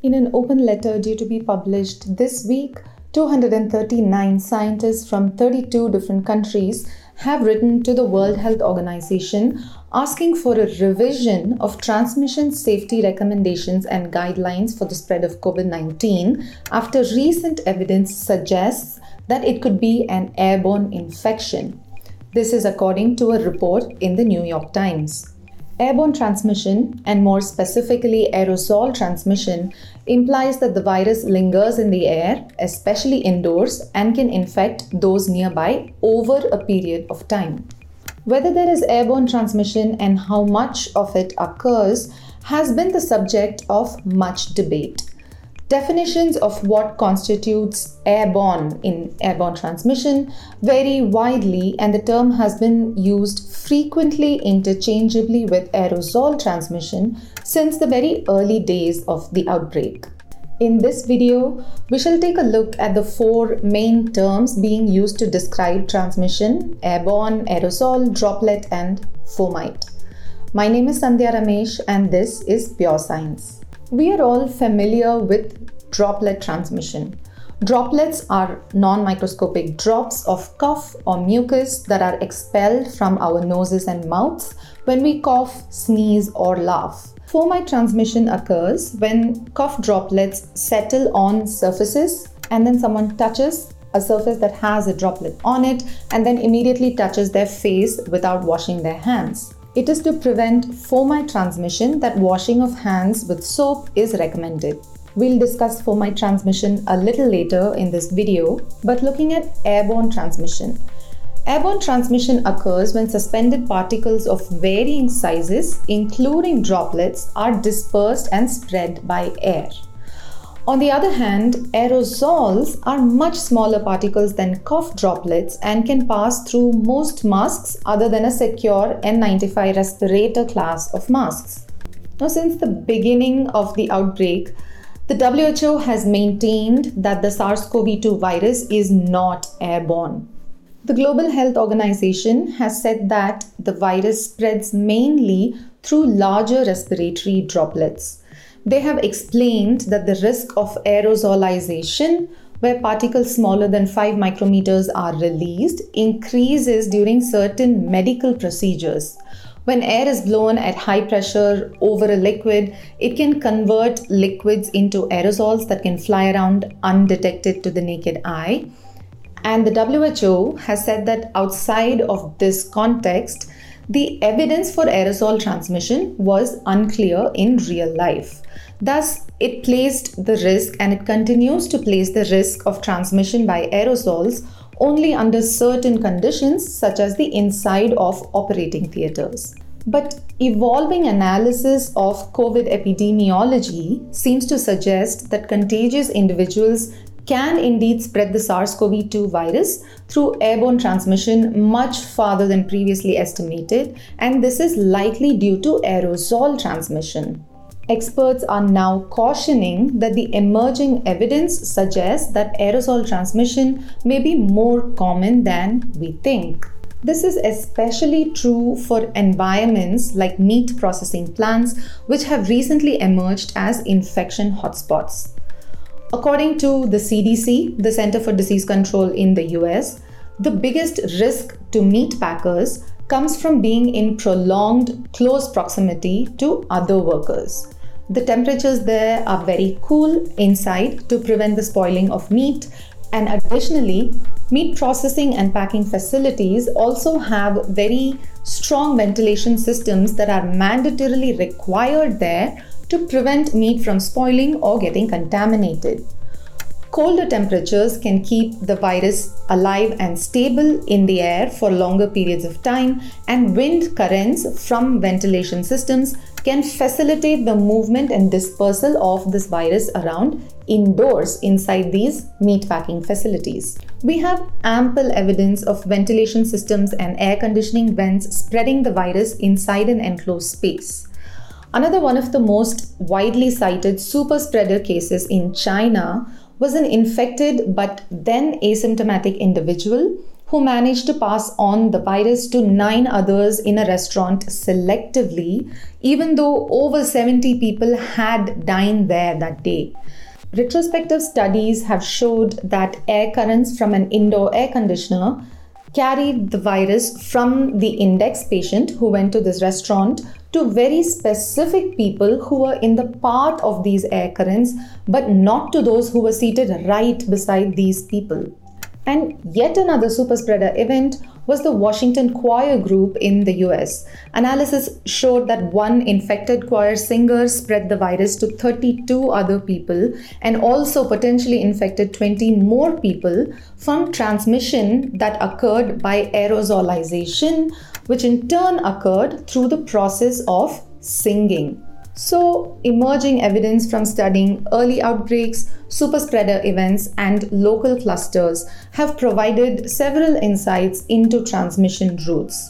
In an open letter due to be published this week, 239 scientists from 32 different countries have written to the World Health Organization asking for a revision of transmission safety recommendations and guidelines for the spread of COVID-19 after recent evidence suggests that it could be an airborne infection. This is according to a report in the New York Times. Airborne transmission, and more specifically aerosol transmission, implies that the virus lingers in the air, especially indoors, and can infect those nearby over a period of time. Whether there is airborne transmission and how much of it occurs has been the subject of much debate. Definitions of what constitutes airborne in airborne transmission vary widely, and the term has been used frequently interchangeably with aerosol transmission since the very early days of the outbreak. In this video, we shall take a look at the four main terms being used to describe transmission: airborne, aerosol, droplet, and fomite. My name is Sandhya Ramesh, and this is Pure Science. We are all familiar with droplet transmission. Droplets are non-microscopic drops of cough or mucus that are expelled from our noses and mouths when we cough, sneeze, or laugh. Fomite transmission occurs when cough droplets settle on surfaces and then someone touches a surface that has a droplet on it and then immediately touches their face without washing their hands. It is to prevent fomite transmission that washing of hands with soap is recommended. We'll discuss fomite transmission a little later in this video, but looking at airborne transmission. Airborne transmission occurs when suspended particles of varying sizes, including droplets, are dispersed and spread by air. On the other hand, aerosols are much smaller particles than cough droplets and can pass through most masks other than a secure N95 respirator class of masks. Now, since the beginning of the outbreak, the WHO has maintained that the SARS-CoV-2 virus is not airborne. The Global Health Organization has said that the virus spreads mainly through larger respiratory droplets. They have explained that the risk of aerosolization, where particles smaller than 5 micrometers are released, increases during certain medical procedures. When air is blown at high pressure over a liquid, it can convert liquids into aerosols that can fly around undetected to the naked eye. And the WHO has said that outside of this context, the evidence for aerosol transmission was unclear in real life. Thus, it placed the risk, and it continues to place the risk of transmission by aerosols only under certain conditions, such as the inside of operating theaters. But evolving analysis of COVID epidemiology seems to suggest that contagious individuals can indeed spread the SARS-CoV-2 virus through airborne transmission much farther than previously estimated, and this is likely due to aerosol transmission. Experts are now cautioning that the emerging evidence suggests that aerosol transmission may be more common than we think. This is especially true for environments like meat processing plants, which have recently emerged as infection hotspots. According to the CDC, the Center for Disease Control in the US, the biggest risk to meat packers comes from being in prolonged close proximity to other workers. The temperatures there are very cool inside to prevent the spoiling of meat, and additionally, meat processing and packing facilities also have very strong ventilation systems that are mandatorily required there to prevent meat from spoiling or getting contaminated. Colder temperatures can keep the virus alive and stable in the air for longer periods of time, and wind currents from ventilation systems can facilitate the movement and dispersal of this virus around indoors inside these meatpacking facilities. We have ample evidence of ventilation systems and air conditioning vents spreading the virus inside an enclosed space. Another one of the most widely cited super spreader cases in China was an infected but then asymptomatic individual who managed to pass on the virus to 9 others in a restaurant selectively, even though over 70 people had dined there that day. Retrospective studies have showed that air currents from an indoor air conditioner carried the virus from the index patient who went to this restaurant to very specific people who were in the path of these air currents, but not to those who were seated right beside these people. And yet another super spreader event was the Washington Choir Group in the US. Analysis showed that one infected choir singer spread the virus to 32 other people and also potentially infected 20 more people from transmission that occurred by aerosolization, which in turn occurred through the process of singing. So, emerging evidence from studying early outbreaks, super spreader events, and local clusters have provided several insights into transmission routes.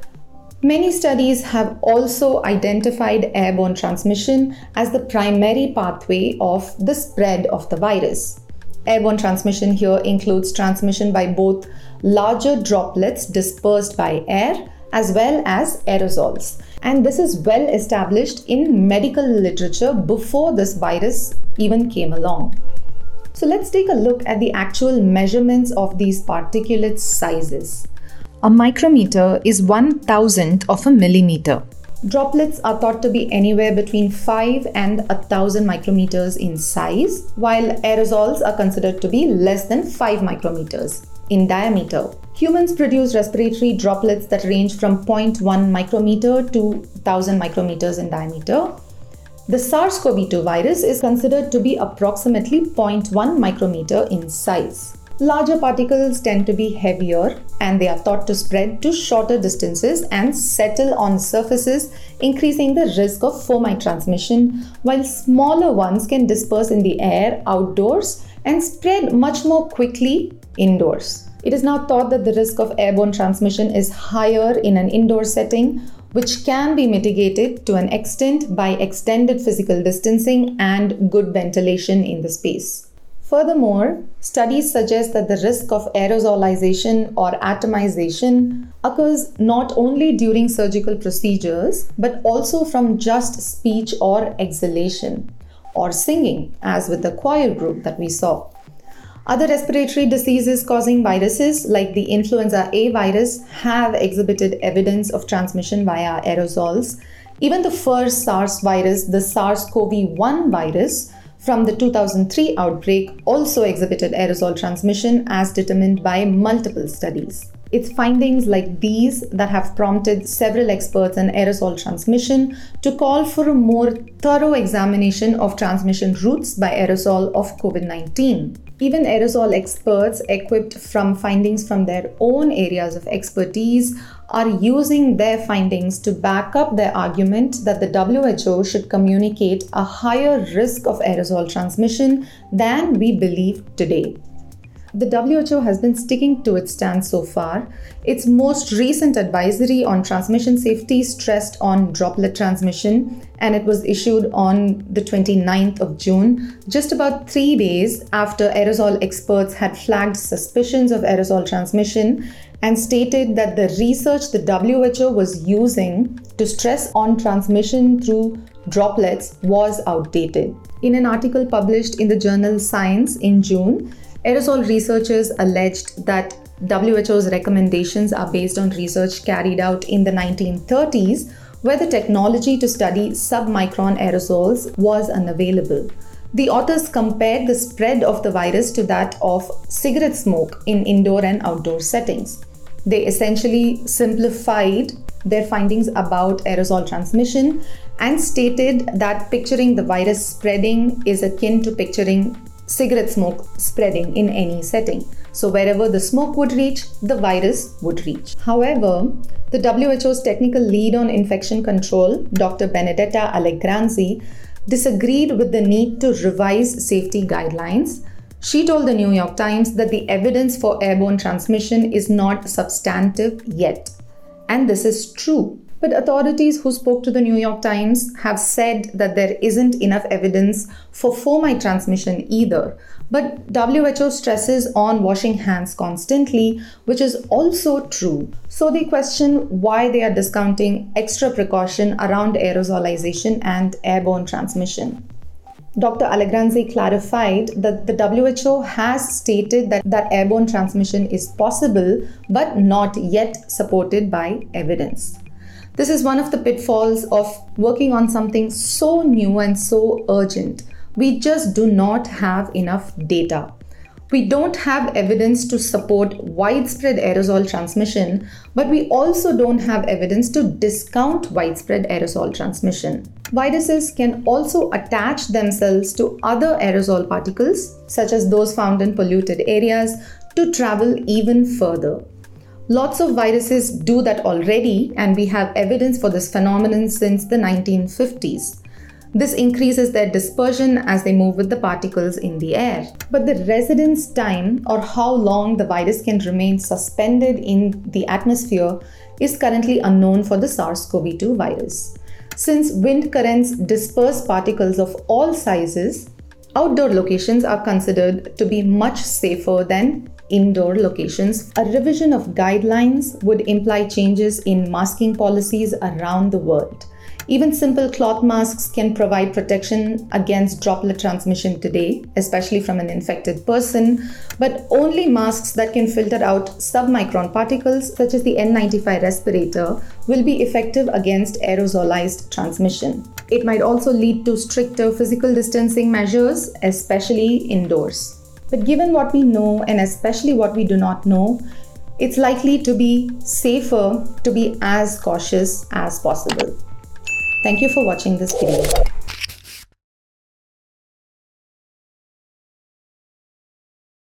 Many studies have also identified airborne transmission as the primary pathway of the spread of the virus. Airborne transmission here includes transmission by both larger droplets dispersed by air as well as aerosols. And this is well established in medical literature before this virus even came along. So let's take a look at the actual measurements of these particulate sizes. A micrometer is 1,000th of a millimeter. Droplets are thought to be anywhere between 5 and 1,000 micrometers in size, while aerosols are considered to be less than 5 micrometers in diameter. Humans produce respiratory droplets that range from 0.1 micrometer to 1,000 micrometers in diameter. The SARS-CoV-2 virus is considered to be approximately 0.1 micrometer in size. Larger particles tend to be heavier and they are thought to spread to shorter distances and settle on surfaces, increasing the risk of fomite transmission, while smaller ones can disperse in the air outdoors and spread much more quickly indoors. It is now thought that the risk of airborne transmission is higher in an indoor setting, which can be mitigated to an extent by extended physical distancing and good ventilation in the space. Furthermore, studies suggest that the risk of aerosolization or atomization occurs not only during surgical procedures, but also from just speech or exhalation, or singing, as with the choir group that we saw. Other respiratory diseases causing viruses like the influenza A virus have exhibited evidence of transmission via aerosols. Even the first SARS virus, the SARS-CoV-1 virus from the 2003 outbreak, also exhibited aerosol transmission as determined by multiple studies. It's findings like these that have prompted several experts in aerosol transmission to call for a more thorough examination of transmission routes by aerosol of COVID-19. Even aerosol experts equipped from findings from their own areas of expertise are using their findings to back up their argument that the WHO should communicate a higher risk of aerosol transmission than we believe today. The WHO has been sticking to its stance so far. Its most recent advisory on transmission safety stressed on droplet transmission, and it was issued on the 29th of June, just about 3 days after aerosol experts had flagged suspicions of aerosol transmission and stated that the research the WHO was using to stress on transmission through droplets was outdated. In an article published in the journal Science in June, aerosol researchers alleged that WHO's recommendations are based on research carried out in the 1930s, where the technology to study submicron aerosols was unavailable. The authors compared the spread of the virus to that of cigarette smoke in indoor and outdoor settings. They essentially simplified their findings about aerosol transmission and stated that picturing the virus spreading is akin to picturing cigarette smoke spreading in any setting. So wherever the smoke would reach, the virus would reach. However, the WHO's technical lead on infection control, Dr. Benedetta Allegranzi, disagreed with the need to revise safety guidelines. She told the New York Times that the evidence for airborne transmission is not substantive yet. And this is true. But authorities who spoke to the New York Times have said that there isn't enough evidence for fomite transmission either. But WHO stresses on washing hands constantly, which is also true. So they question why they are discounting extra precaution around aerosolization and airborne transmission. Dr. Allegranzi clarified that the WHO has stated that airborne transmission is possible but not yet supported by evidence. This is one of the pitfalls of working on something so new and so urgent. We just do not have enough data. We don't have evidence to support widespread aerosol transmission, but we also don't have evidence to discount widespread aerosol transmission. Viruses can also attach themselves to other aerosol particles, such as those found in polluted areas, to travel even further. Lots of viruses do that already, and we have evidence for this phenomenon since the 1950s. This increases their dispersion as they move with the particles in the air. But the residence time, or how long the virus can remain suspended in the atmosphere, is currently unknown for the SARS-CoV-2 virus. Since wind currents disperse particles of all sizes, outdoor locations are considered to be much safer than indoor locations. A revision of guidelines would imply changes in masking policies around the world. Even simple cloth masks can provide protection against droplet transmission today, especially from an infected person, but only masks that can filter out submicron particles, such as the N95 respirator, will be effective against aerosolized transmission. It might also lead to stricter physical distancing measures, especially indoors. But given what we know, and especially what we do not know, it's likely to be safer to be as cautious as possible. Thank you for watching this video.